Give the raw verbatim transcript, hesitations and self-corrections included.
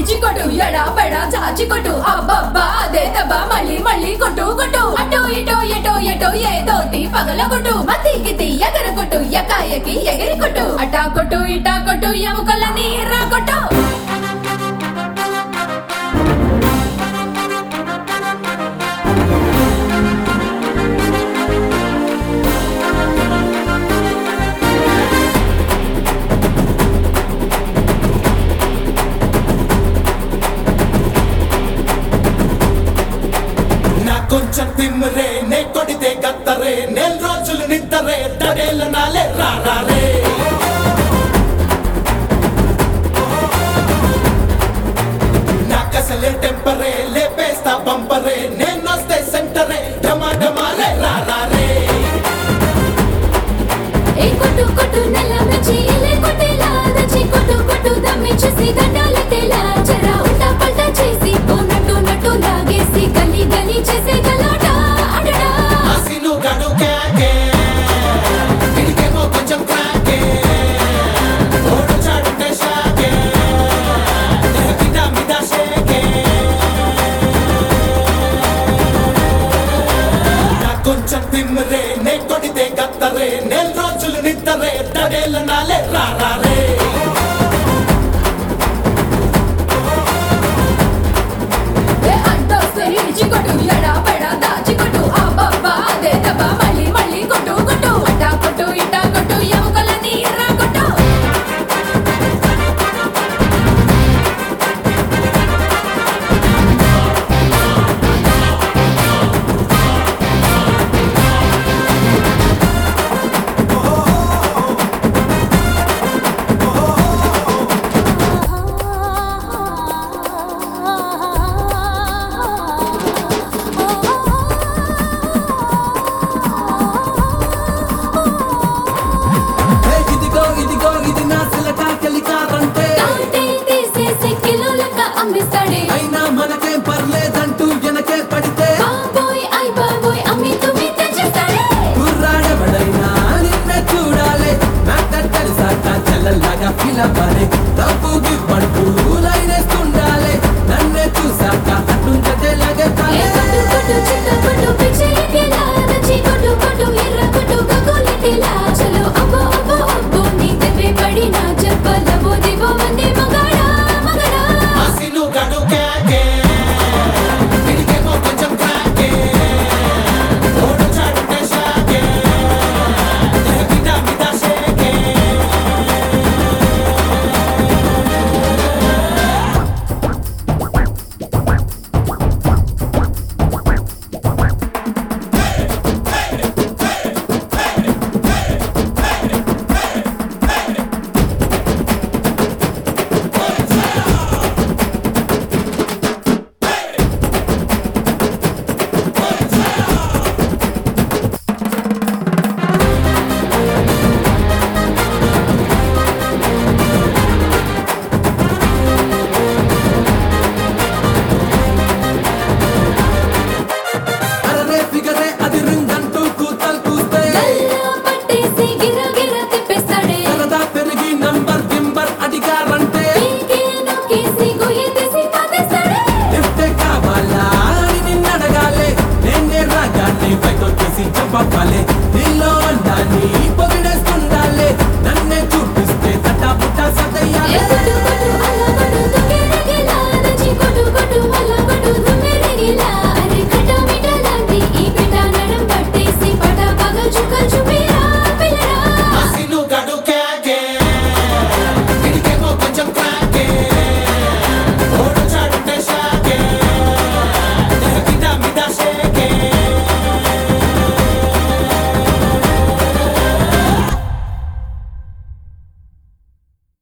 ఇడిచి కొట్టు ఎడా పెడా చాచి కొట్టు అబ్బబ్బా అదే దబ్బా మళ్ళీ మళ్ళీ కొట్టు కొట్టు అటో ఇటో ఎటో ఎటో ఏదోటి పగల కొట్టు మతికి ఎగర కొట్టు ఎకాయకి ఎగిరి కొట్టు అటా కొట్టు ఇటా కొట్టు ఎముకలని రా కొట్టు కొంచెం తిమ్మరే నే కొడితే గత్తరే నెల రోజులు నిద్దరే తడేళ్ళ నాలే రారే నాకసలే టెంపరే లేపేస్తా బంపరే నేనొస్తే సెంటరే డమా డమాలే రారే ఏ కొట్టు కొట్టు నెల మెచ్చి ఇలే కొట్టేలా దచ్చి కొట్టు కొట్టు దమ్మిచ్చేసి దండాలెట్టేలా జరా ఉల్టా పల్టా చేసి ఓ నట్టు నట్టు లాగేసి గల్లీ గల్లీ చేసే గలాట అడడా అసిను గడు కేకే ఇడికేమో కొంచెం క్రాకే ఓడు చాడుంటే షాకే మీద మీద షేకే నా కొంచెం తిమ్మరే నే కొడితే గత్తరే నెల రోజులు నిద్దరే తడేళ్ళ నాలే రారే ఏ అంటోస్తే ఇడిచి కొట్టు ఎడా పెడా దాచి కొట్టు అబ్బబ్బా అదే దబ్బా మళ్ళీ మళ్ళీ కొట్టు కొట్టు అటా కొట్టు ఇటా కొట్టు ఎముకలని రా కొట్టు ఇదిగో ఇదిగో ఇది నా సిలకా కలికారంటే తాటే తీసేసి కిలోలక అమ్మిస్తాడే అయినా మనకేం పర్లేదంటూ వెనకే పడితే బాబోయ్ ఐ బాబోయ్ అమ్మి తుమ్మి తెచ్చేస్తాడే కుర్రాడబడైనా నిన్నే చూడాలి మ్యాటర్ తెలిసాక చెల్లల్లాగా ఫీల్ అవ్వాలి తప్పు గిప్పడుతూ లైనేస్తుండాలి నన్నే చూసాక అట్లుంటే లాగే ఏ కొట్టు కొట్టు చిన్న కొట్టు పిచ్చెక్కేలా నచ్చి కొట్టు కొట్టు ఎర్ర కొట్టు గగోలెట్టేలా చలో అబ్బో అబ్బో అబ్బో నీ దెబ్బే పడినా చెప్పలబో దివో మంది మగాడా మగాడా అసిను గడు కేకే ఇడికేమో కొంచెం క్రాకే ఓడు చాడుంటే షాకే మీద మీద షేకే అరరే ఫిగరే అది రింగంటూ కూతలు కూస్తే గల్లా పట్టేసి గిర గిర తిప్పేస్తాడే సరదా పెరిగి నంబర్ గింబర్ అడిగారంటే పీకే నొక్కేసి గొయ్యి తీసి పాతేస్తాడే లిఫ్టే కావాలా అని నిన్నడగాలి నేనే రాగాన్ని పైకొచ్చేసి చెప్పాలి నీలో అందాన్ని పొగిడేస్తుండాలి నన్నే చూపిస్తే తట్టా పుట్టా ఏ సదయ్యాలి కొట్టు